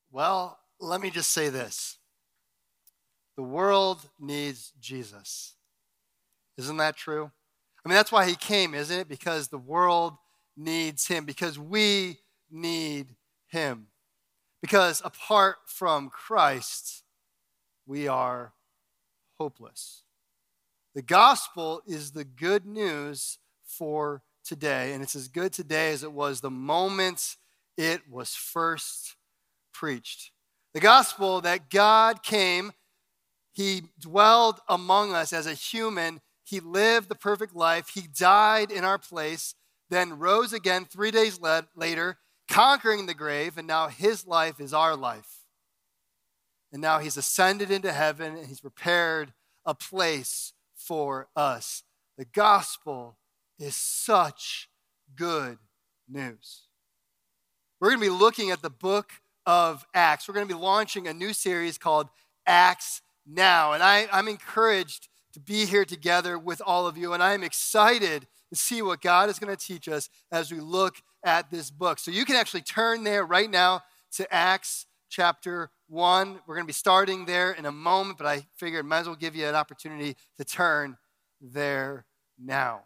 Well, let me just say this. The world needs Jesus. Isn't that true? I mean, that's why he came, isn't it? Because the world needs him, because we need him. Because apart from Christ, we are hopeless. The gospel is the good news for today, and it's as good today as it was the moment it was first preached. The gospel that God came, he dwelled among us as a human, he lived the perfect life, he died in our place, then rose again 3 days later, conquering the grave, and now his life is our life. And now he's ascended into heaven, and he's prepared a place for us. The gospel is such good news. We're going to be looking at the book of Acts. We're going to be launching a new series called Acts Now. And I'm encouraged to be here together with all of you. And I'm excited to see what God is going to teach us as we look at this book. So you can actually turn there right now to Acts chapter 1. We're going to be starting there in a moment, but I figured I might as well give you an opportunity to turn there now.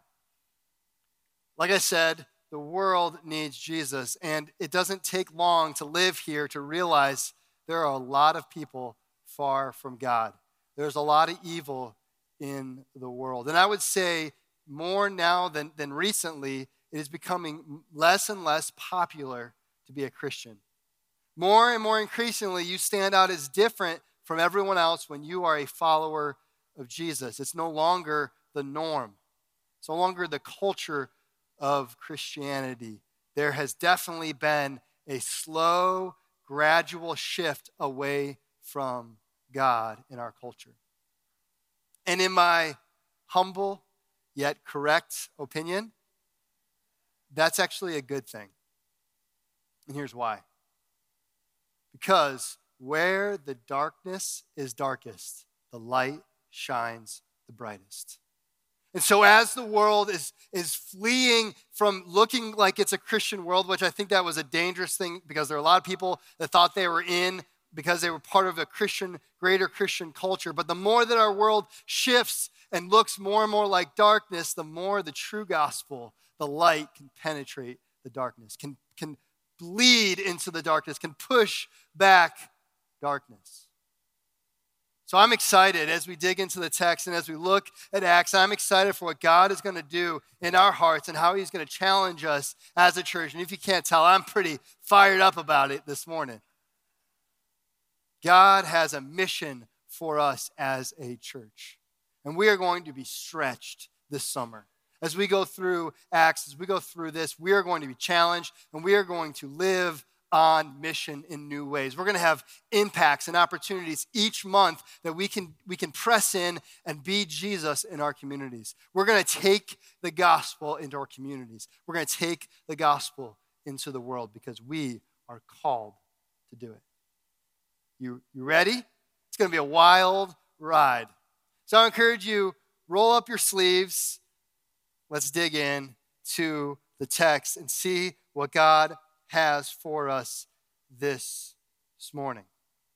Like I said, the world needs Jesus, and it doesn't take long to live here to realize there are a lot of people far from God. There's a lot of evil in the world. And I would say more now than recently, it is becoming less and less popular to be a Christian. More and more increasingly, you stand out as different from everyone else when you are a follower of Jesus. It's no longer the norm. It's no longer the culture of Christianity. There has definitely been a slow, gradual shift away from God in our culture. And in my humble yet correct opinion, that's actually a good thing. And here's why. Because where the darkness is darkest, the light shines the brightest. And so as the world is fleeing from looking like it's a Christian world, which I think that was a dangerous thing because there are a lot of people that thought they were in because they were part of a greater Christian culture. But the more that our world shifts and looks more and more like darkness, the more the true gospel, the light, can penetrate the darkness, can bleed into the darkness, can push back darkness. So I'm excited as we dig into the text and as we look at Acts, I'm excited for what God is going to do in our hearts and how he's going to challenge us as a church. And if you can't tell, I'm pretty fired up about it this morning. God has a mission for us as a church. And we are going to be stretched this summer. As we go through Acts, as we go through this, we are going to be challenged and we are going to live on mission in new ways. We're going to have impacts and opportunities each month that we can press in and be Jesus in our communities. We're going to take the gospel into our communities. We're going to take the gospel into the world because we are called to do it. You ready? It's going to be a wild ride. So I encourage you, roll up your sleeves. Let's dig in to the text and see what God has for us this morning.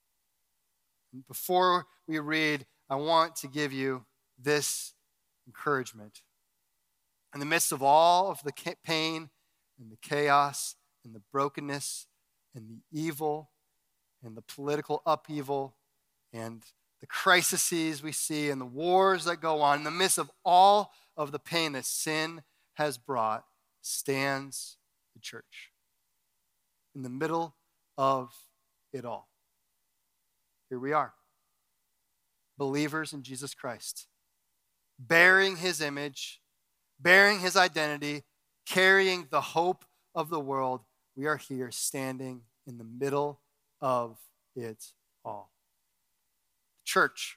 Before we read, I want to give you this encouragement. In the midst of all of the pain and the chaos and the brokenness and the evil and the political upheaval and the crises we see and the wars that go on, in the midst of all of the pain that sin has brought, stands the church. In the middle of it all. Here we are, believers in Jesus Christ, bearing his image, bearing his identity, carrying the hope of the world. We are here standing in the middle of it all. Church,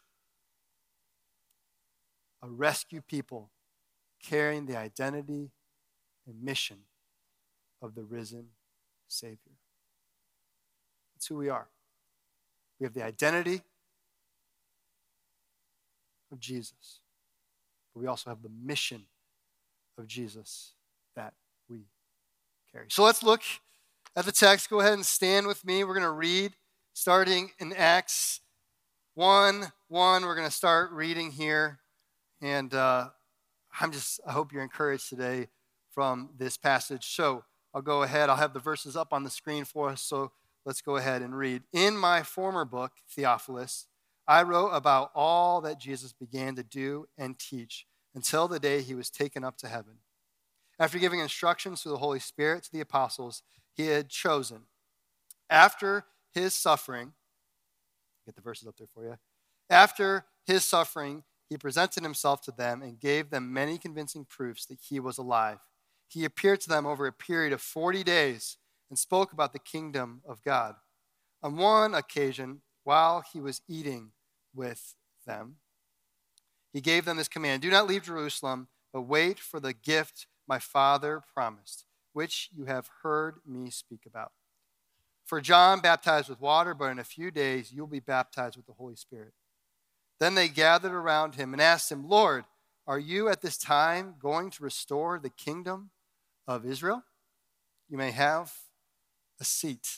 a rescue people carrying the identity and mission of the risen Savior. That's who we are. We have the identity of Jesus, but we also have the mission of Jesus that we carry. So let's look at the text. Go ahead and stand with me. We're going to read starting in Acts 1:1. We're going to start reading here. And I hope you're encouraged today from this passage. So I'll go ahead. I'll have the verses up on the screen for us. So let's go ahead and read. In my former book, Theophilus, I wrote about all that Jesus began to do and teach until the day he was taken up to heaven. After giving instructions through the Holy Spirit to the apostles he had chosen. After his suffering, get the verses up there for you. After his suffering, he presented himself to them and gave them many convincing proofs that he was alive. He appeared to them over a period of 40 days and spoke about the kingdom of God. On one occasion, while he was eating with them, he gave them this command: do not leave Jerusalem, but wait for the gift my Father promised, which you have heard me speak about. For John baptized with water, but in a few days you'll be baptized with the Holy Spirit. Then they gathered around him and asked him, Lord, are you at this time going to restore the kingdom of Israel? You may have a seat.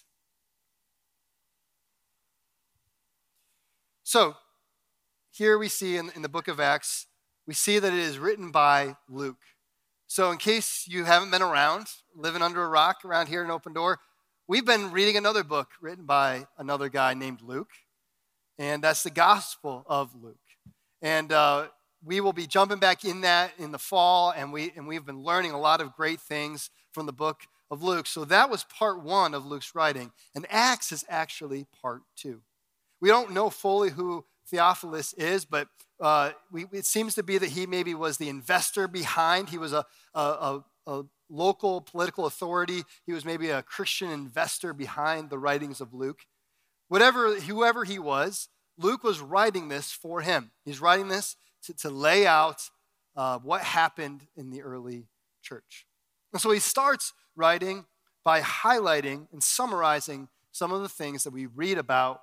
So, here we see in the book of Acts, we see that it is written by Luke. So in case you haven't been around, living under a rock around here in Open Door, we've been reading another book written by another guy named Luke, and that's the Gospel of Luke. And we will be jumping back in that in the fall, and we've been learning a lot of great things from the book of Luke. So that was part 1 of Luke's writing, and Acts is actually part 2. We don't know fully who Theophilus is, but it seems to be that he maybe was the investor behind. He was a local political authority. He was maybe a Christian investor behind the writings of Luke. Whoever he was, Luke was writing this for him. He's writing this to lay out what happened in the early church. And so he starts writing by highlighting and summarizing some of the things that we read about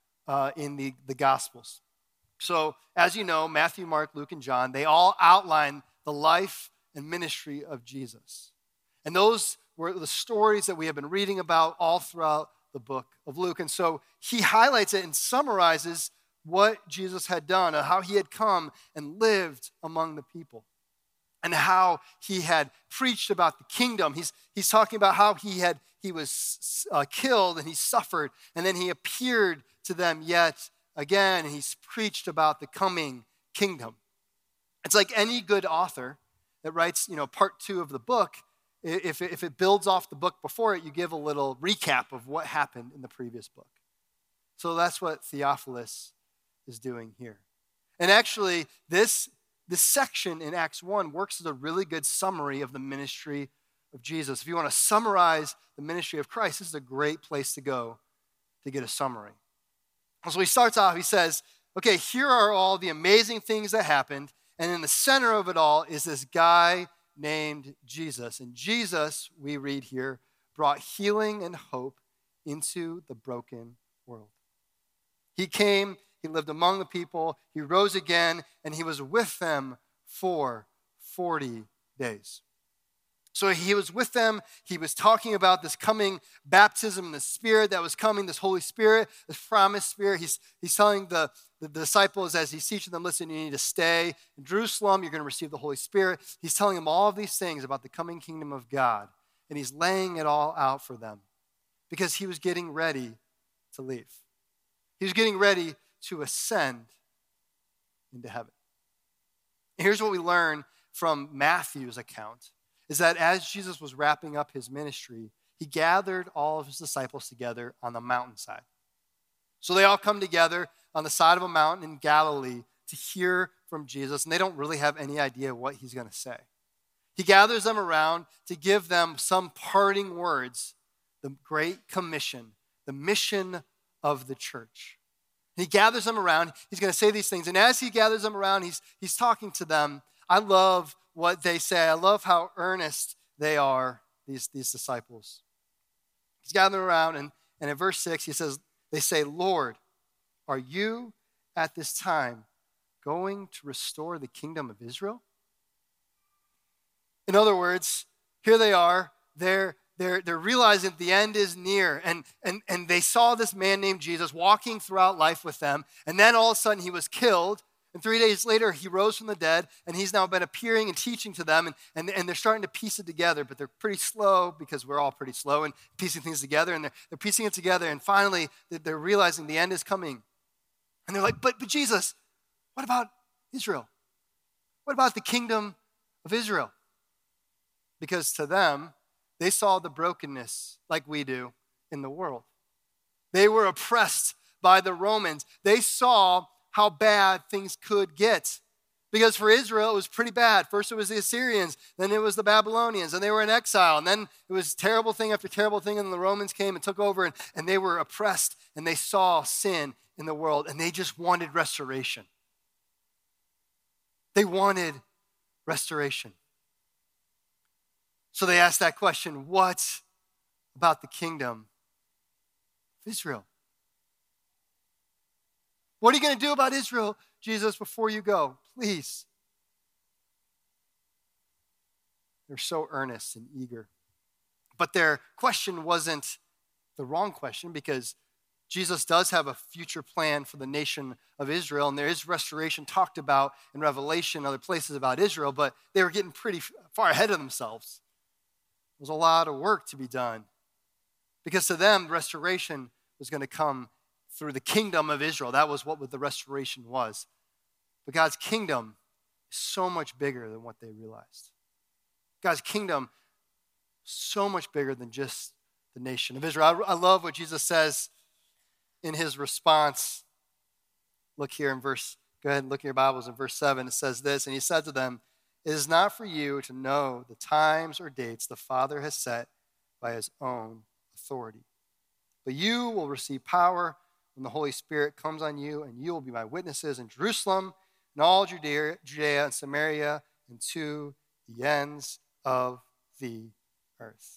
in the Gospels. So, as you know, Matthew, Mark, Luke, and John, they all outline the life and ministry of Jesus. And those were the stories that we have been reading about all throughout the book of Luke. And so he highlights it and summarizes what Jesus had done, how he had come and lived among the people, and how he had preached about the kingdom. He's talking about how he was killed and he suffered, and then he appeared to them yet again, and he's preached about the coming kingdom. It's like any good author that writes, part 2 of the book. If it builds off the book before it, you give a little recap of what happened in the previous book. So that's what Theophilus is doing here. And actually, this section in Acts 1 works as a really good summary of the ministry of Jesus. If you want to summarize the ministry of Christ, this is a great place to go to get a summary. So he starts off, he says, okay, here are all the amazing things that happened, and in the center of it all is this guy named Jesus. And Jesus, we read here, brought healing and hope into the broken world. He came, he lived among the people, he rose again, and he was with them for 40 days. So he was with them. He was talking about this coming baptism in the Spirit that was coming, this Holy Spirit, this promised Spirit. He's telling the disciples as he's teaching them, listen, you need to stay in Jerusalem. You're going to receive the Holy Spirit. He's telling them all of these things about the coming kingdom of God. And he's laying it all out for them because he was getting ready to leave. He was getting ready to ascend into heaven. And here's what we learn from Matthew's account. Is that as Jesus was wrapping up his ministry, he gathered all of his disciples together on the mountainside. So they all come together on the side of a mountain in Galilee to hear from Jesus, and they don't really have any idea what he's going to say. He gathers them around to give them some parting words, the Great Commission, the mission of the church. He gathers them around. He's going to say these things, and as he gathers them around, he's talking to them. I love what they say. I love how earnest they are, these disciples. He's gathering around, and in verse 6, they say, Lord, are you at this time going to restore the kingdom of Israel? In other words, here they are. They're they're realizing that the end is near. And they saw this man named Jesus walking throughout life with them. And then all of a sudden he was killed. And 3 days later, he rose from the dead, and he's now been appearing and teaching to them, and they're starting to piece it together, but they're pretty slow because we're all pretty slow in piecing things together, and they're piecing it together, and finally, they're realizing the end is coming. And they're like, but Jesus, what about Israel? What about the kingdom of Israel? Because to them, they saw the brokenness like we do in the world. They were oppressed by the Romans. They saw how bad things could get. Because for Israel, it was pretty bad. First it was the Assyrians, then it was the Babylonians, and they were in exile. And then it was terrible thing after terrible thing, and the Romans came and took over, and they were oppressed, and they saw sin in the world, and they just wanted restoration. They wanted restoration. So they asked that question, what about the kingdom of Israel? What are you going to do about Israel, Jesus, before you go? Please. They're so earnest and eager. But their question wasn't the wrong question, because Jesus does have a future plan for the nation of Israel, and there is restoration talked about in Revelation and other places about Israel, but they were getting pretty far ahead of themselves. There was a lot of work to be done, because to them, restoration was going to come through the kingdom of Israel. That was what the restoration was. But God's kingdom is so much bigger than what they realized. God's kingdom is so much bigger than just the nation of Israel. I love what Jesus says in his response. Look here in go ahead and look in your Bibles in verse 7. It says this, and he said to them, "It is not for you to know the times or dates the Father has set by his own authority. But you will receive power when the Holy Spirit comes on you, and you will be my witnesses in Jerusalem and all Judea and Samaria and to the ends of the earth."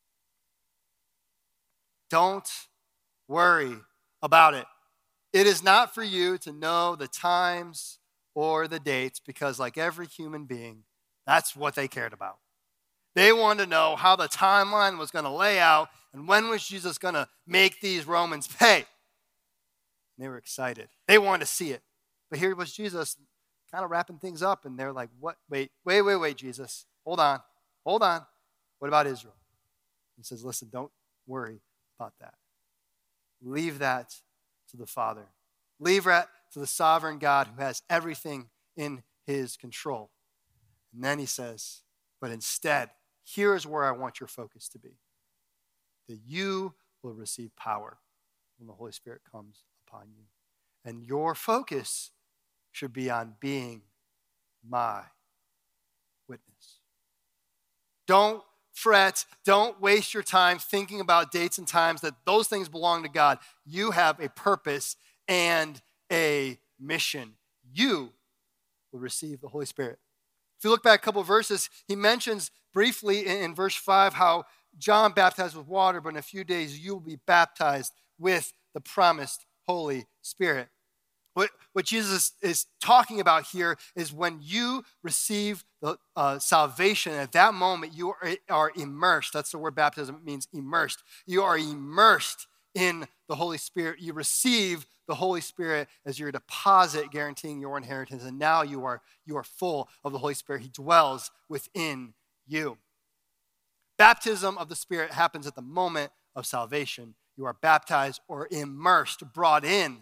Don't worry about it. It is not for you to know the times or the dates, because like every human being, that's what they cared about. They wanted to know how the timeline was going to lay out and when was Jesus going to make these Romans pay. They were excited. They wanted to see it. But here was Jesus kind of wrapping things up, and they're like, what? Wait, Jesus. Hold on. What about Israel? He says, listen, don't worry about that. Leave that to the Father. Leave that to the sovereign God who has everything in his control. And then he says, but instead, here is where I want your focus to be. That you will receive power when the Holy Spirit comes upon you. And your focus should be on being my witness. Don't fret. Don't waste your time thinking about dates and times, that those things belong to God. You have a purpose and a mission. You will receive the Holy Spirit. If you look back a couple of verses, he mentions briefly in verse 5 how John baptized with water, but in a few days you will be baptized with the promised Holy Spirit. What Jesus is talking about here is when you receive the salvation, at that moment you are immersed. That's the word baptism means, immersed. You are immersed in the Holy Spirit. You receive the Holy Spirit as your deposit guaranteeing your inheritance, and now you are full of the Holy Spirit. He dwells within you. Baptism of the Spirit happens at the moment of salvation. You are baptized or immersed, brought in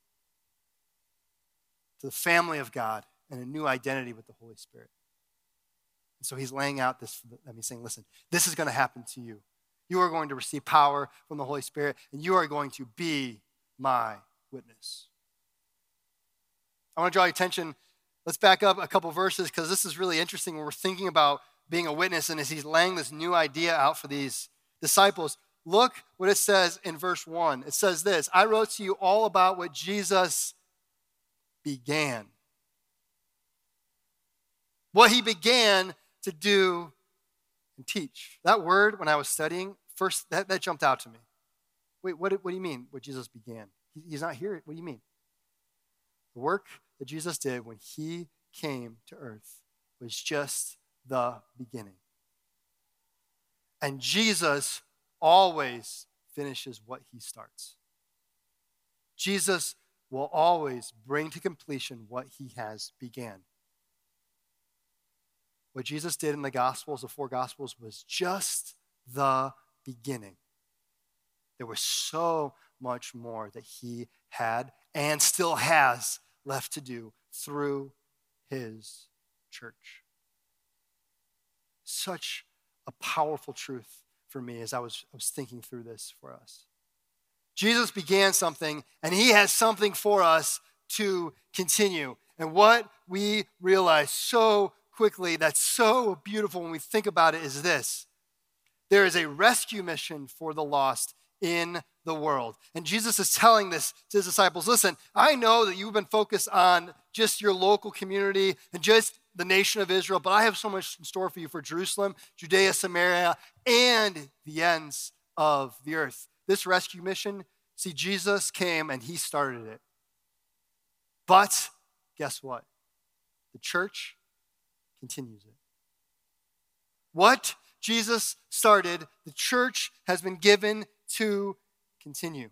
to the family of God and a new identity with the Holy Spirit. And so he's laying out this, he's saying, listen, this is going to happen to you. You are going to receive power from the Holy Spirit, and you are going to be my witness. I want to draw your attention. Let's back up a couple verses, because this is really interesting when we're thinking about being a witness, and as he's laying this new idea out for these disciples. Look what it says in verse 1. It says this, I wrote to you all about what Jesus began. What he began to do and teach. That word, when I was studying, first that jumped out to me. Wait, what do you mean, what Jesus began? He's not here. What do you mean? The work that Jesus did when he came to earth was just the beginning. And Jesus always finishes what he starts. Jesus will always bring to completion what he has began. What Jesus did in the Gospels, the 4 Gospels, was just the beginning. There was so much more that he had and still has left to do through his church. Such a powerful truth for me as I was thinking through this for us. Jesus began something, and he has something for us to continue. And what we realize so quickly that's so beautiful when we think about it is this. There is a rescue mission for the lost in the world. And Jesus is telling this to his disciples. Listen, I know that you've been focused on just your local community and just the nation of Israel, but I have so much in store for you for Jerusalem, Judea, Samaria, and the ends of the earth. This rescue mission, see, Jesus came and he started it. But guess what? The church continues it. What Jesus started, the church has been given to continue.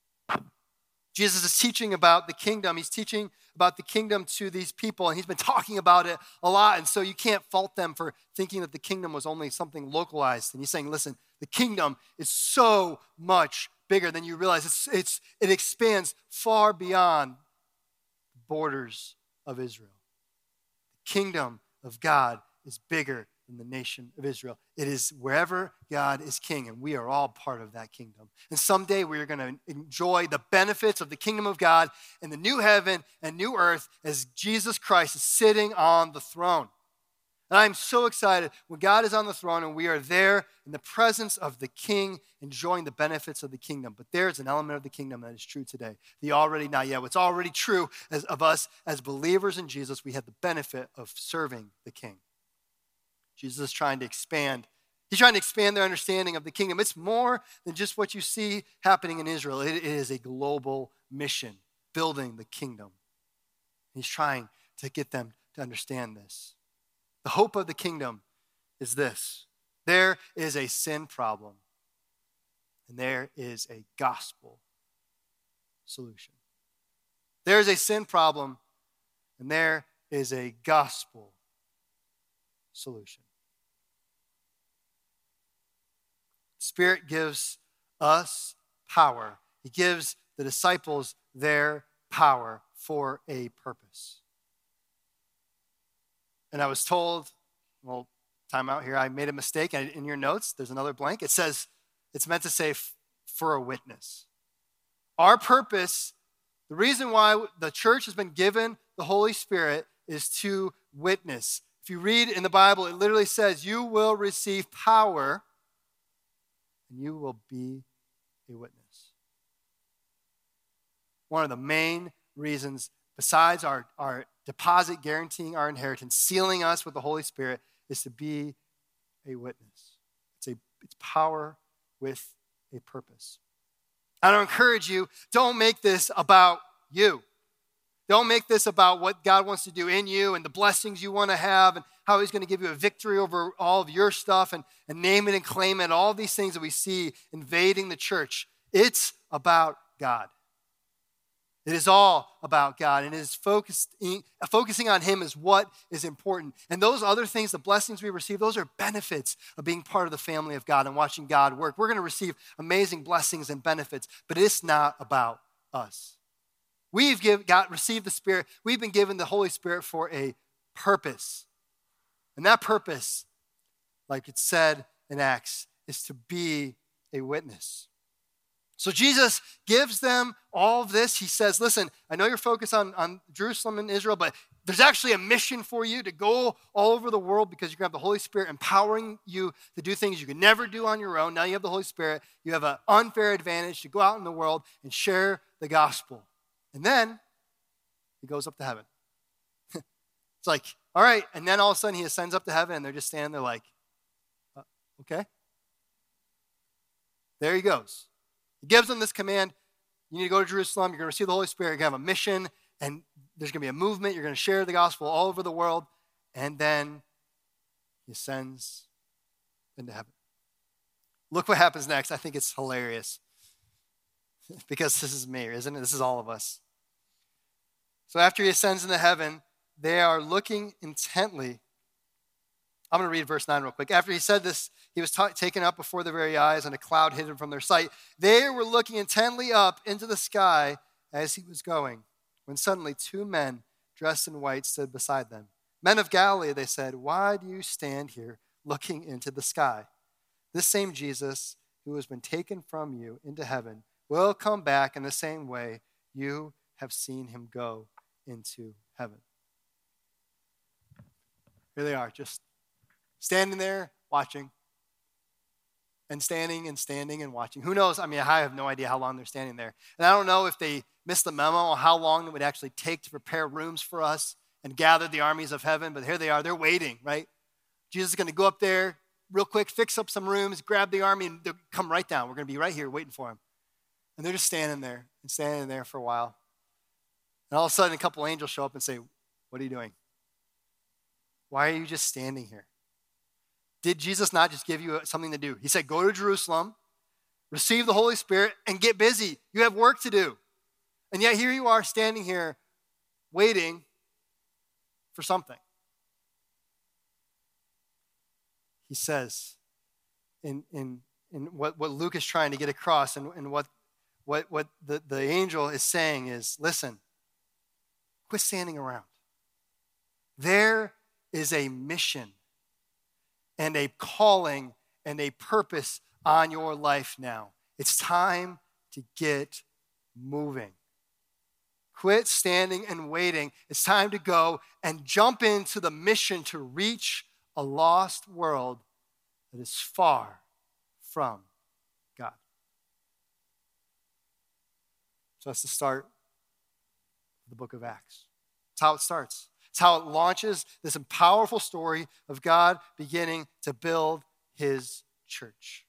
Jesus is teaching about the kingdom. He's teaching about the kingdom to these people, and he's been talking about it a lot. And so you can't fault them for thinking that the kingdom was only something localized. And he's saying, listen, the kingdom is so much bigger than you realize. It expands far beyond the borders of Israel. The kingdom of God is bigger than the nation of Israel. It is wherever God is king, and we are all part of that kingdom. And someday we are going to enjoy the benefits of the kingdom of God in the new heaven and new earth as Jesus Christ is sitting on the throne. And I'm so excited when God is on the throne and we are there in the presence of the king, enjoying the benefits of the kingdom. But there's an element of the kingdom that is true today. The already, not yet. What's already true of us as believers in Jesus, we have the benefit of serving the king. Jesus is trying to expand. He's trying to expand their understanding of the kingdom. It's more than just what you see happening in Israel. It is a global mission, building the kingdom. He's trying to get them to understand this. The hope of the kingdom is this. There is a sin problem, and there is a gospel solution. There is a sin problem, and there is a gospel solution. Spirit gives us power. He gives the disciples their power for a purpose. And I was told, well, time out here, I made a mistake. In your notes, there's another blank. It says, it's meant to say for a witness. Our purpose, the reason why the church has been given the Holy Spirit is to witness. If you read in the Bible, it literally says, you will receive power and you will be a witness. One of the main reasons, besides our deposit guaranteeing our inheritance, sealing us with the Holy Spirit, is to be a witness. It's power with a purpose. I don't encourage you, don't make this about you. Don't make this about what God wants to do in you and the blessings you want to have and how he's going to give you a victory over all of your stuff and name it and claim it, all these things that we see invading the church. It's about God. It is all about God, and it is focusing on him is what is important. And those other things, the blessings we receive, those are benefits of being part of the family of God and watching God work. We're going to receive amazing blessings and benefits, but it's not about us. We've received the Spirit. We've been given the Holy Spirit for a purpose. And that purpose, like it said in Acts, is to be a witness. So Jesus gives them all of this. He says, listen, I know you're focused on Jerusalem and Israel, but there's actually a mission for you to go all over the world because you're going to have the Holy Spirit empowering you to do things you could never do on your own. Now you have the Holy Spirit. You have an unfair advantage to go out in the world and share the gospel. And then he goes up to heaven. It's like, all right. And then all of a sudden he ascends up to heaven and they're just standing there like, okay. There he goes. He gives them this command. You need to go to Jerusalem. You're going to receive the Holy Spirit. You're going to have a mission. And there's going to be a movement. You're going to share the gospel all over the world. And then he ascends into heaven. Look what happens next. I think it's hilarious because this is me, isn't it? This is all of us. So after he ascends into heaven, they are looking intently. I'm going to read verse 9 real quick. After he said this, he was taken up before their very eyes, and a cloud hid him from their sight. They were looking intently up into the sky as he was going, when suddenly 2 men dressed in white stood beside them. Men of Galilee, they said, why do you stand here looking into the sky? This same Jesus who has been taken from you into heaven will come back in the same way you have seen him go into heaven. Here they are, just standing there watching, and standing and watching. Who knows? I mean, I have no idea how long they're standing there. And I don't know if they missed the memo on how long it would actually take to prepare rooms for us and gather the armies of heaven, but here they are, they're waiting, right? Jesus is going to go up there real quick, fix up some rooms, grab the army, and they'll come right down. We're going to be right here waiting for him. And they're just standing there for a while. And all of a sudden, a couple angels show up and say, what are you doing? Why are you just standing here? Did Jesus not just give you something to do? He said, go to Jerusalem, receive the Holy Spirit, and get busy. You have work to do. And yet here you are standing here waiting for something. He says in what Luke is trying to get across and what the angel is saying is, listen, quit standing around. There is a mission and a calling and a purpose on your life now. It's time to get moving. Quit standing and waiting. It's time to go and jump into the mission to reach a lost world that is far from God. So that's the start of the book of Acts. It's how it starts. It's how it launches this powerful story of God beginning to build his church.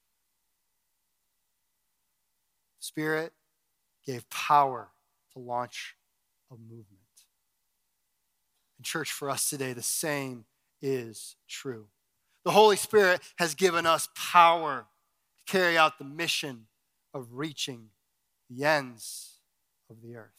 Spirit gave power to launch a movement. In church for us today, the same is true. The Holy Spirit has given us power to carry out the mission of reaching the ends of the earth.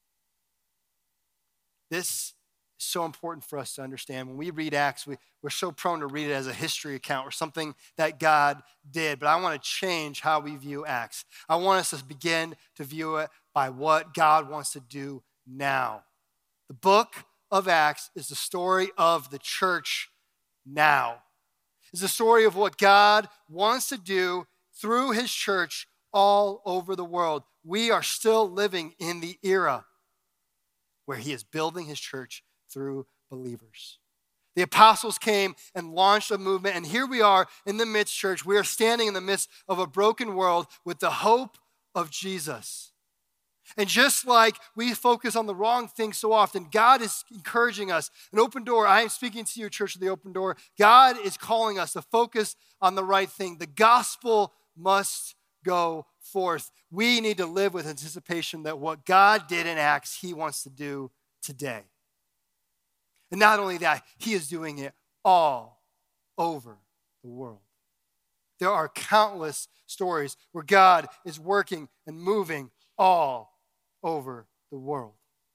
This is so important for us to understand. When we read Acts, we're so prone to read it as a history account or something that God did. But I want to change how we view Acts. I want us to begin to view it by what God wants to do now. The book of Acts is the story of the church now. It's the story of what God wants to do through his church all over the world. We are still living in the era where he is building his church through believers. The apostles came and launched a movement, and here we are in the midst, church. We are standing in the midst of a broken world with the hope of Jesus. And just like we focus on the wrong thing so often, God is encouraging us. An open door. I am speaking to you, Church of the Open Door. God is calling us to focus on the right thing. The gospel must go forth. We need to live with anticipation that what God did in Acts, he wants to do today. And not only that, he is doing it all over the world. There are countless stories where God is working and moving all over the world.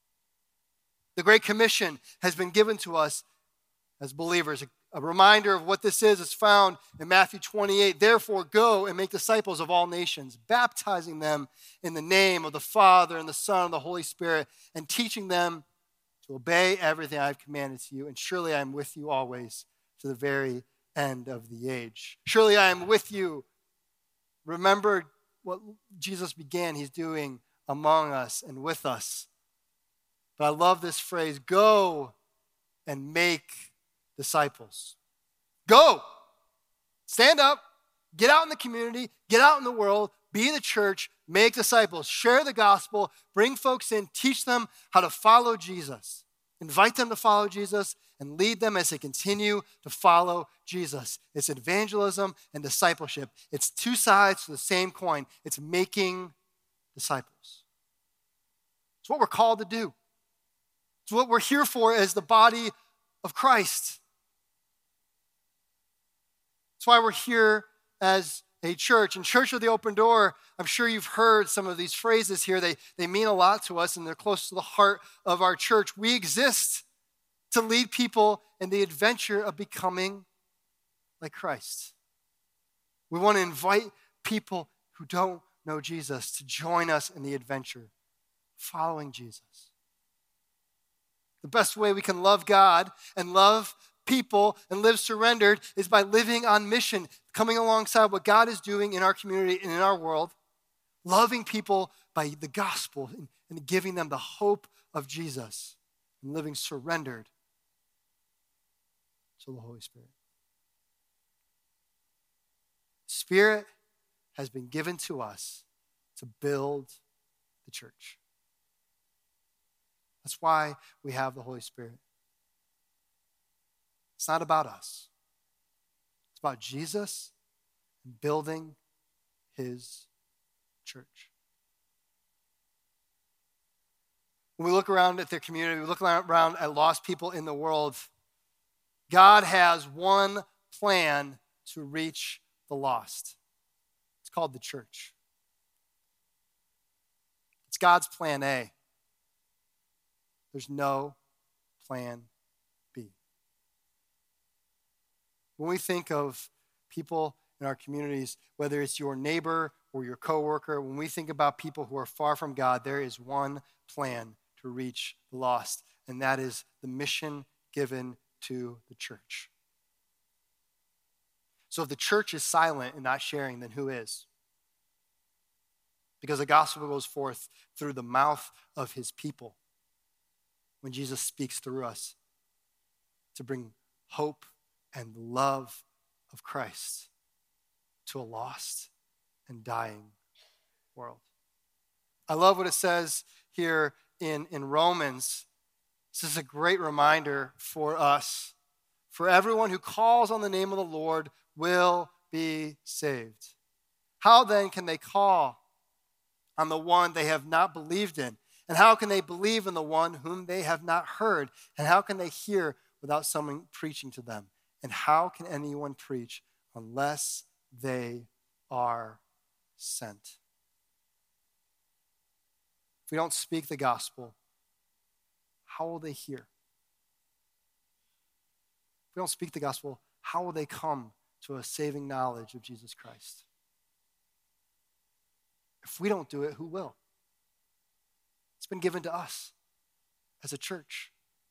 The Great Commission has been given to us as believers. A reminder of what this is found in Matthew 28. Therefore, go and make disciples of all nations, baptizing them in the name of the Father and the Son and the Holy Spirit, and teaching them to obey everything I've commanded to you. And surely I am with you always to the very end of the age. Surely I am with you. Remember what Jesus began, he's doing among us and with us. But I love this phrase, go and make disciples. Go. Stand up. Get out in the community. Get out in the world. Be the church. Make disciples. Share the gospel. Bring folks in. Teach them how to follow Jesus. Invite them to follow Jesus and lead them as they continue to follow Jesus. It's evangelism and discipleship. It's two sides to the same coin. It's making disciples. It's what we're called to do. It's what we're here for as the body of Christ. That's why we're here as a church. And Church of the Open Door, I'm sure you've heard some of these phrases here. They mean a lot to us, and they're close to the heart of our church. We exist to lead people in the adventure of becoming like Christ. We want to invite people who don't know Jesus to join us in the adventure, following Jesus. The best way we can love God and love people and live surrendered is by living on mission, coming alongside what God is doing in our community and in our world, loving people by the gospel and giving them the hope of Jesus and living surrendered to the Holy Spirit. Spirit has been given to us to build the church. That's why we have the Holy Spirit. It's not about us. It's about Jesus and building his church. When we look around at their community, we look around at lost people in the world, God has one plan to reach the lost. It's called the church. It's God's plan A. There's no plan B. When we think of people in our communities, whether it's your neighbor or your coworker, when we think about people who are far from God, there is one plan to reach the lost, and that is the mission given to the church. So if the church is silent and not sharing, then who is? Because the gospel goes forth through the mouth of his people when Jesus speaks through us to bring hope and love of Christ to a lost and dying world. I love what it says here in Romans. This is a great reminder for us. For everyone who calls on the name of the Lord will be saved. How then can they call on the one they have not believed in? And how can they believe in the one whom they have not heard? And how can they hear without someone preaching to them? And how can anyone preach unless they are sent? If we don't speak the gospel, how will they hear? If we don't speak the gospel, how will they come to a saving knowledge of Jesus Christ? If we don't do it, who will? It's been given to us as a church.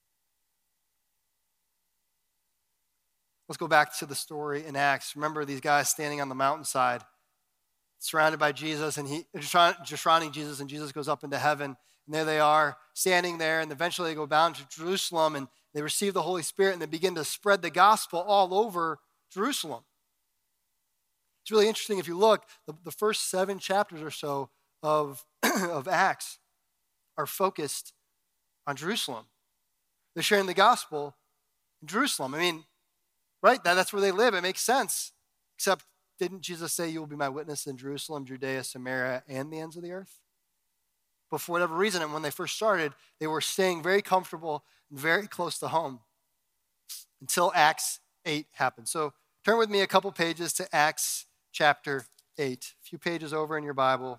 Let's go back to the story in Acts. Remember these guys standing on the mountainside, surrounded by Jesus, and just surrounding Jesus, and Jesus goes up into heaven. And there they are, standing there, and eventually they go down to Jerusalem, and they receive the Holy Spirit, and they begin to spread the gospel all over Jerusalem. It's really interesting if you look, the first 7 chapters or so of Acts are focused on Jerusalem. They're sharing the gospel in Jerusalem. I mean, right? That's where they live. It makes sense. Except, didn't Jesus say, you will be my witness in Jerusalem, Judea, Samaria, and the ends of the earth? But for whatever reason, and when they first started, they were staying very comfortable and very close to home until Acts 8 happened. So turn with me a couple pages to Acts chapter 8. A few pages over in your Bible.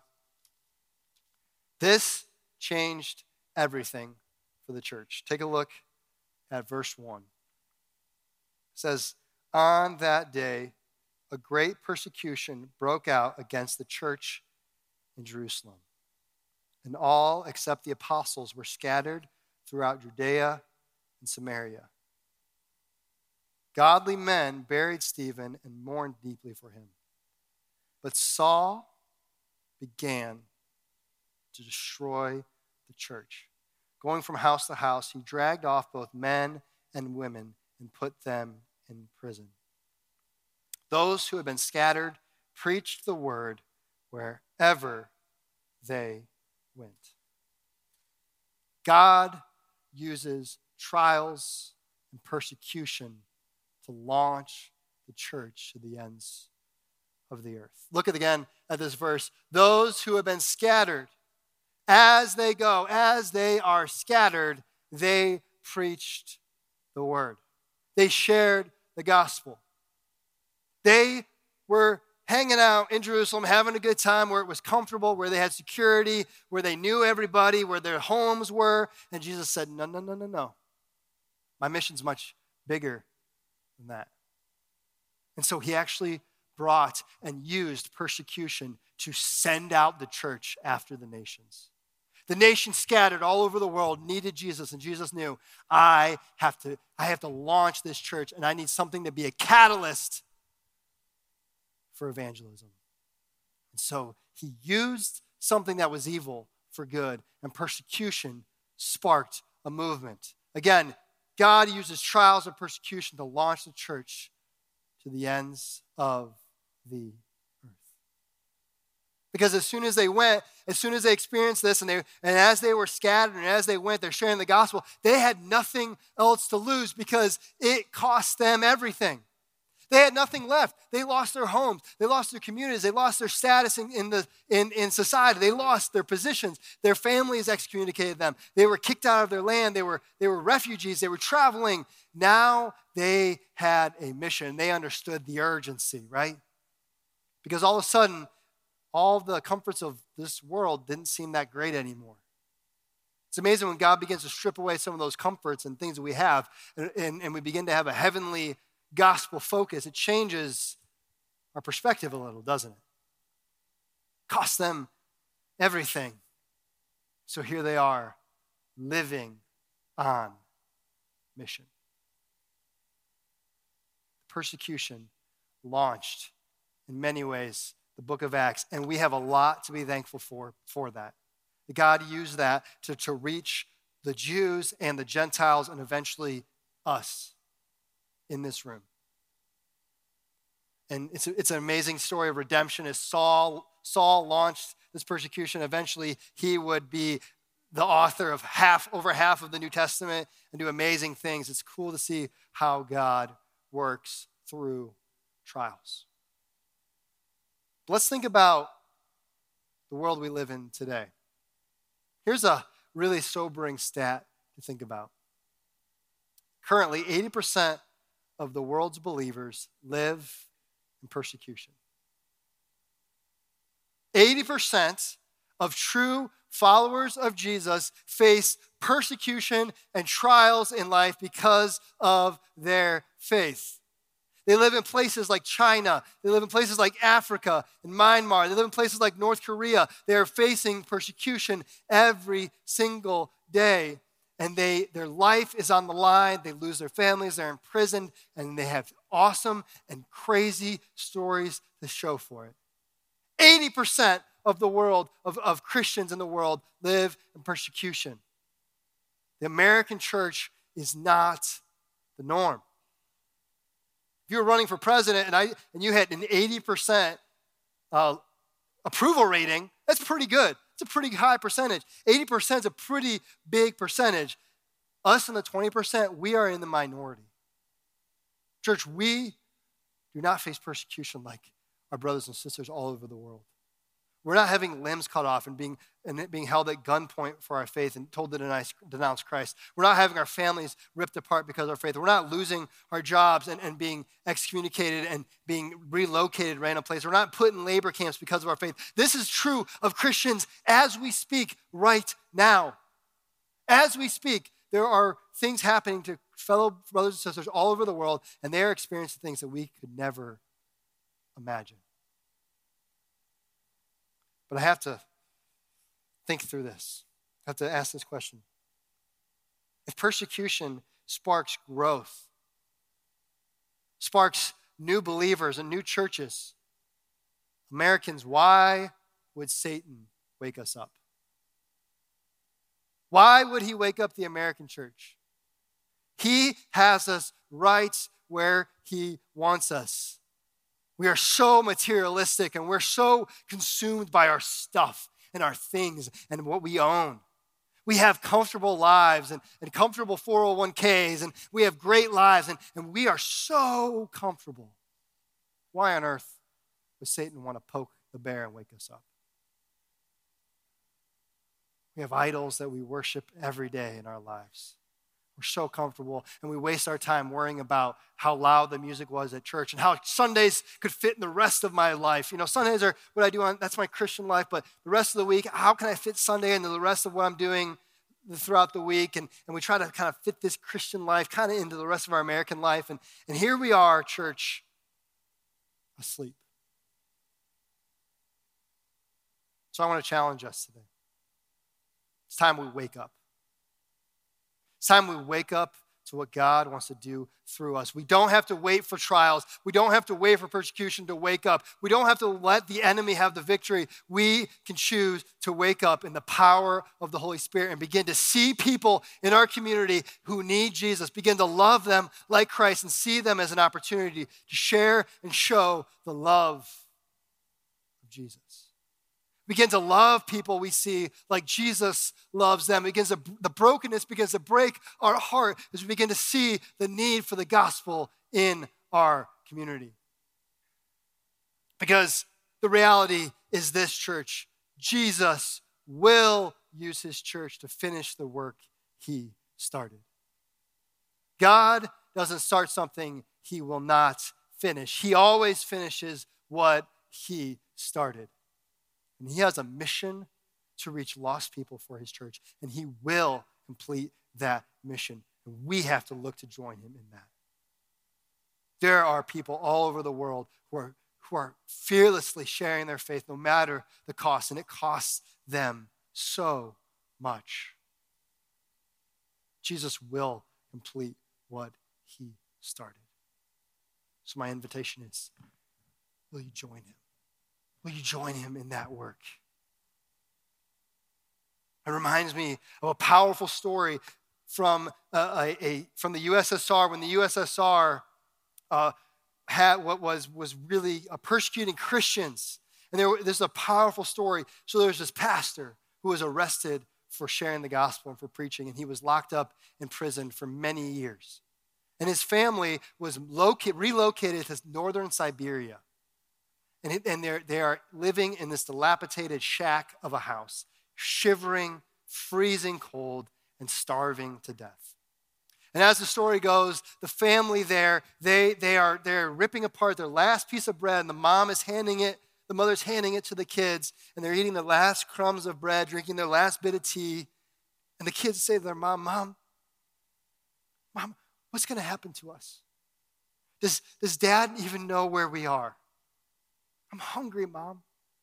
This changed everything for the church. Take a look at verse 1. It says, on that day, a great persecution broke out against the church in Jerusalem. And all except the apostles were scattered throughout Judea and Samaria. Godly men buried Stephen and mourned deeply for him. But Saul began to destroy the church. Going from house to house, he dragged off both men and women and put them in prison. Those who had been scattered preached the word wherever they went. God uses trials and persecution to launch the church to the ends of the earth. Look again at this verse. Those who have been scattered, as they go, as they are scattered, they preached the word. They shared the gospel. They were hanging out in Jerusalem, having a good time, where it was comfortable, where they had security, where they knew everybody, where their homes were. And Jesus said, no, no, no, no, no. My mission's much bigger than that. And so he actually brought and used persecution to send out the church after the nations. The nations scattered all over the world needed Jesus, and Jesus knew, I have to launch this church, and I need something to be a catalyst for evangelism. And so he used something that was evil for good, and persecution sparked a movement. Again, God uses trials and persecution to launch the church to the ends of the earth. Because as soon as they experienced this, and as they were scattered and as they went, they're sharing the gospel, they had nothing else to lose because it cost them everything. They had nothing left. They lost their homes. They lost their communities. They lost their status in society. They lost their positions. Their families excommunicated them. They were kicked out of their land. They were refugees. They were traveling. Now they had a mission. They understood the urgency, right? Because all of a sudden, all the comforts of this world didn't seem that great anymore. It's amazing when God begins to strip away some of those comforts and things that we have, and we begin to have a heavenly gospel focus. It changes our perspective a little, doesn't it? Cost them everything. So here they are, living on mission. Persecution launched, in many ways, the book of Acts, and we have a lot to be thankful for that. God used that to reach the Jews and the Gentiles and eventually us in this room. And it's an amazing story of redemption. As Saul launched this persecution, eventually he would be the author of over half of the New Testament and do amazing things. It's cool to see how God works through trials. But let's think about the world we live in today. Here's a really sobering stat to think about. Currently, 80% of the world's believers live in persecution. 80% of true followers of Jesus face persecution and trials in life because of their faith. They live in places like China. They live in places like Africa and Myanmar. They live in places like North Korea. They are facing persecution every single day. And their life is on the line. They lose their families. They're imprisoned. And they have awesome and crazy stories to show for it. 80% of the world, of Christians in the world, live in persecution. The American church is not the norm. If you were running for president and you had an 80% approval rating, that's pretty good. It's a pretty high percentage. 80% is a pretty big percentage. Us in the 20%, we are in the minority. Church, we do not face persecution like our brothers and sisters all over the world. We're not having limbs cut off and being held at gunpoint for our faith and told to denounce Christ. We're not having our families ripped apart because of our faith. We're not losing our jobs and being excommunicated and being relocated random places. We're not put in labor camps because of our faith. This is true of Christians as we speak right now. As we speak, there are things happening to fellow brothers and sisters all over the world, and they are experiencing things that we could never imagine. But I have to think through this. I have to ask this question. If persecution sparks growth, sparks new believers and new churches, Americans, why would Satan wake us up? Why would he wake up the American church? He has us right where he wants us. We are so materialistic and we're so consumed by our stuff and our things and what we own. We have comfortable lives and comfortable 401ks and we have great lives and we are so comfortable. Why on earth would Satan want to poke the bear and wake us up? We have idols that we worship every day in our lives. We're so comfortable, and we waste our time worrying about how loud the music was at church and how Sundays could fit in the rest of my life. Sundays are what I do that's my Christian life, but the rest of the week, how can I fit Sunday into the rest of what I'm doing throughout the week? And we try to kind of fit this Christian life kind of into the rest of our American life. And here we are, church, asleep. So I want to challenge us today. It's time we wake up. It's time we wake up to what God wants to do through us. We don't have to wait for trials. We don't have to wait for persecution to wake up. We don't have to let the enemy have the victory. We can choose to wake up in the power of the Holy Spirit and begin to see people in our community who need Jesus, begin to love them like Christ and see them as an opportunity to share and show the love of Jesus. Begin to love people we see like Jesus loves them. The brokenness begins to break our heart as we begin to see the need for the gospel in our community. Because the reality is this, church: Jesus will use his church to finish the work he started. God doesn't start something he will not finish. He always finishes what he started. And he has a mission to reach lost people for his church, and he will complete that mission. And we have to look to join him in that. There are people all over the world who are fearlessly sharing their faith no matter the cost, and it costs them so much. Jesus will complete what he started. So my invitation is, will you join him? Will you join him in that work? It reminds me of a powerful story from the USSR, when the USSR had what was really persecuting Christians. And there's a powerful story. So there's this pastor who was arrested for sharing the gospel and for preaching, and he was locked up in prison for many years. And his family was relocated to northern Siberia. And they are living in this dilapidated shack of a house, shivering, freezing cold, and starving to death. And as the story goes, the family there, they're ripping apart their last piece of bread, and the mother's handing it to the kids, and they're eating the last crumbs of bread, drinking their last bit of tea. And the kids say to their Mom, what's going to happen to us? Does Dad even know where we are? I'm hungry, Mom.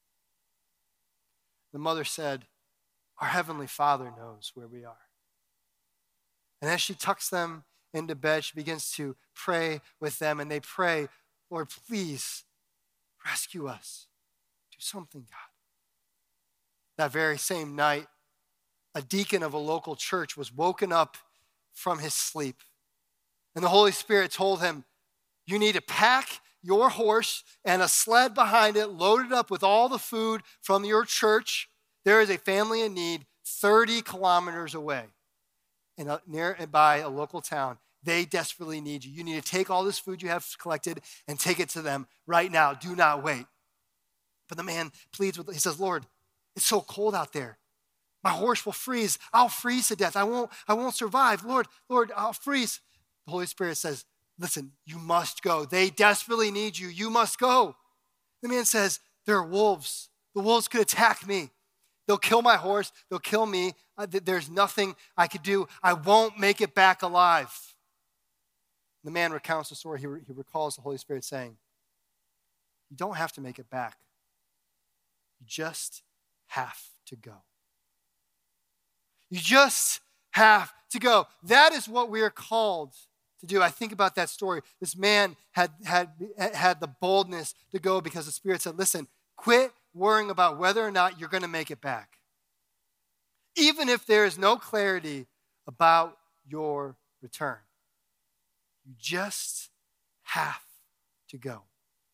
The mother said, our Heavenly Father knows where we are. And as she tucks them into bed, she begins to pray with them, and they pray, Lord, please rescue us. Do something, God. That very same night, a deacon of a local church was woken up from his sleep. And the Holy Spirit told him, you need to pack your horse and a sled behind it, loaded up with all the food from your church. There is a family in need 30 kilometers away nearby a local town. They desperately need you. You need to take all this food you have collected and take it to them right now. Do not wait. But the man pleads he says, Lord, it's so cold out there. My horse will freeze. I'll freeze to death. I won't survive. Lord, I'll freeze. The Holy Spirit says, listen, you must go. They desperately need you. You must go. The man says, there are wolves. The wolves could attack me. They'll kill my horse. They'll kill me. There's nothing I could do. I won't make it back alive. The man recounts the story. He recalls the Holy Spirit saying, you don't have to make it back. You just have to go. You just have to go. That is what we are called to do. I think about that story. This man had the boldness to go because the Spirit said, listen, quit worrying about whether or not you're going to make it back. Even if there is no clarity about your return. You just have to go.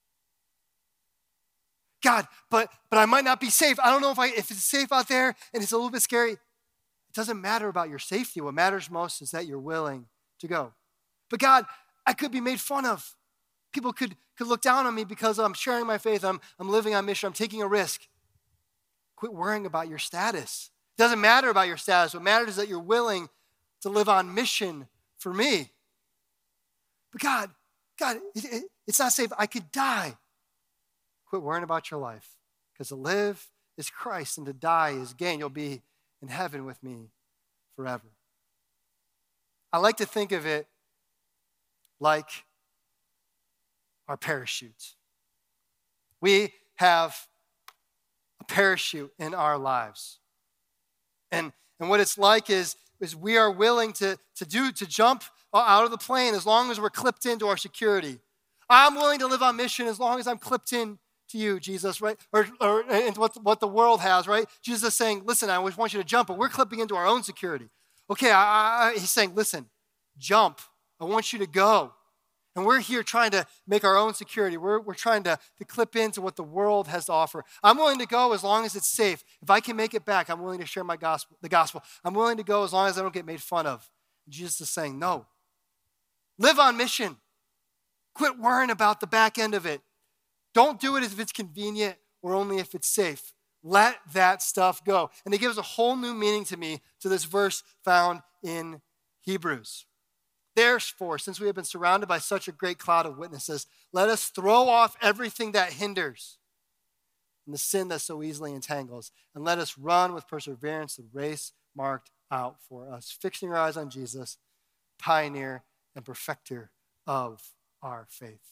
God, but I might not be safe. I don't know if it's safe out there and it's a little bit scary. It doesn't matter about your safety. What matters most is that you're willing to go. But God, I could be made fun of. People could look down on me because I'm sharing my faith. I'm living on mission. I'm taking a risk. Quit worrying about your status. It doesn't matter about your status. What matters is that you're willing to live on mission for me. But God, it's not safe. I could die. Quit worrying about your life, because to live is Christ and to die is gain. You'll be in heaven with me forever. I like to think of it like our parachutes. We have a parachute in our lives. And what it's like is we are willing to jump out of the plane as long as we're clipped into our security. I'm willing to live on mission as long as I'm clipped in to you, Jesus, right? Or into what the world has, right? Jesus is saying, listen, I always want you to jump, but we're clipping into our own security. Okay, he's saying, listen, jump. I want you to go. And we're here trying to make our own security. We're trying to clip into what the world has to offer. I'm willing to go as long as it's safe. If I can make it back, I'm willing to share the gospel. I'm willing to go as long as I don't get made fun of. And Jesus is saying, no. Live on mission. Quit worrying about the back end of it. Don't do it if it's convenient or only if it's safe. Let that stuff go. And it gives a whole new meaning to me to this verse found in Hebrews. Therefore, since we have been surrounded by such a great cloud of witnesses, let us throw off everything that hinders and the sin that so easily entangles, and let us run with perseverance the race marked out for us, fixing our eyes on Jesus, pioneer and perfecter of our faith.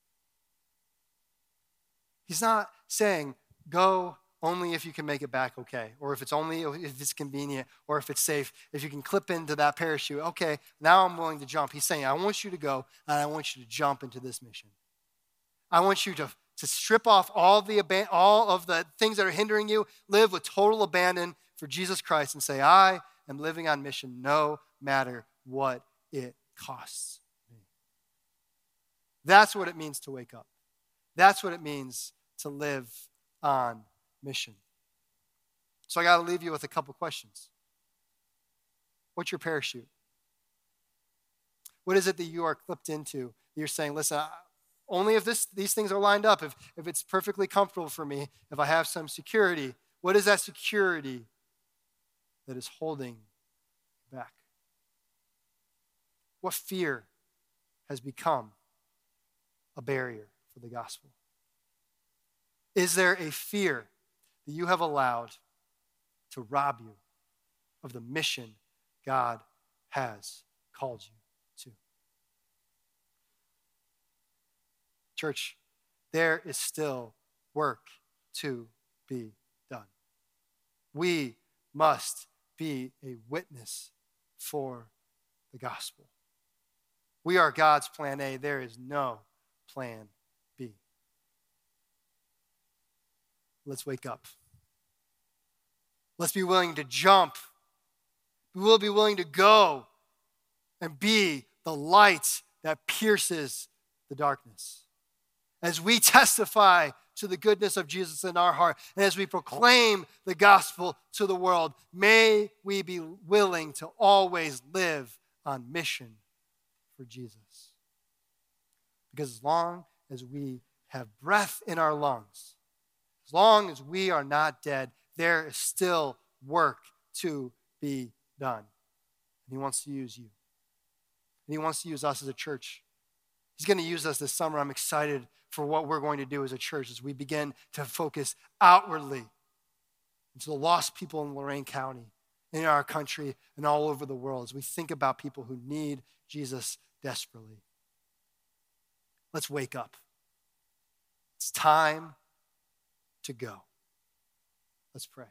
He's not saying go only if you can make it back okay, or if it's convenient, or if it's safe, if you can clip into that parachute. Okay, now I'm willing to jump. He's saying, I want you to go, and I want you to jump into this mission. I want you to strip off all of the things that are hindering you, live with total abandon for Jesus Christ, and say, I am living on mission no matter what it costs me. That's what it means to wake up. That's what it means to live on mission. So I got to leave you with a couple questions. What's your parachute? What is it that you are clipped into? You're saying, listen, only if these things are lined up, if it's perfectly comfortable for me, if I have some security. What is that security that is holding back? What fear has become a barrier for the gospel? Is there a fear that you have allowed to rob you of the mission God has called you to? Church, there is still work to be done. We must be a witness for the gospel. We are God's plan A. There is no plan B. Let's wake up. Let's be willing to jump. We will be willing to go and be the light that pierces the darkness. As we testify to the goodness of Jesus in our heart, and as we proclaim the gospel to the world, may we be willing to always live on mission for Jesus. Because as long as we have breath in our lungs, as long as we are not dead, there is still work to be done. And he wants to use you. And he wants to use us as a church. He's going to use us this summer. I'm excited for what we're going to do as a church as we begin to focus outwardly into the lost people in Lorain County, in our country, and all over the world as we think about people who need Jesus desperately. Let's wake up. It's time to go. Let's pray.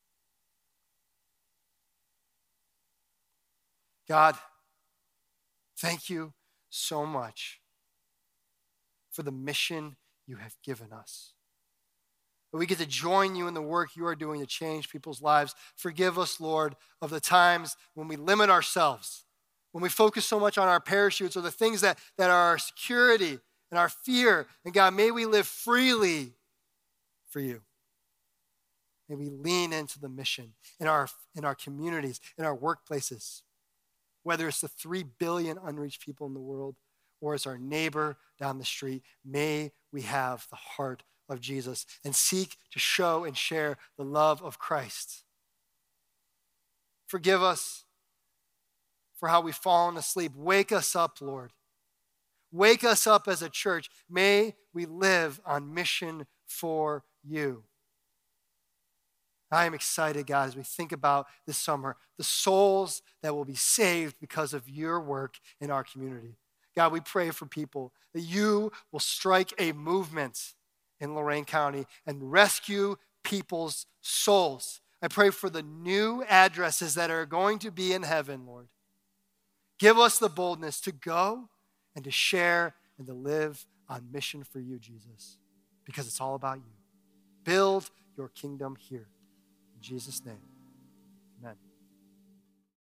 God, thank you so much for the mission you have given us. That we get to join you in the work you are doing to change people's lives. Forgive us, Lord, of the times when we limit ourselves, when we focus so much on our parachutes or the things that are our security and our fear. And God, may we live freely for you. May we lean into the mission in our communities, in our workplaces, whether it's the 3 billion unreached people in the world or it's our neighbor down the street. May we have the heart of Jesus and seek to show and share the love of Christ. Forgive us for how we've fallen asleep. Wake us up, Lord. Wake us up as a church. May we live on mission for you. I am excited, God, as we think about this summer, the souls that will be saved because of your work in our community. God, we pray for people that you will strike a movement in Lorain County and rescue people's souls. I pray for the new addresses that are going to be in heaven, Lord. Give us the boldness to go and to share and to live on mission for you, Jesus, because it's all about you. Build your kingdom here. In Jesus' name.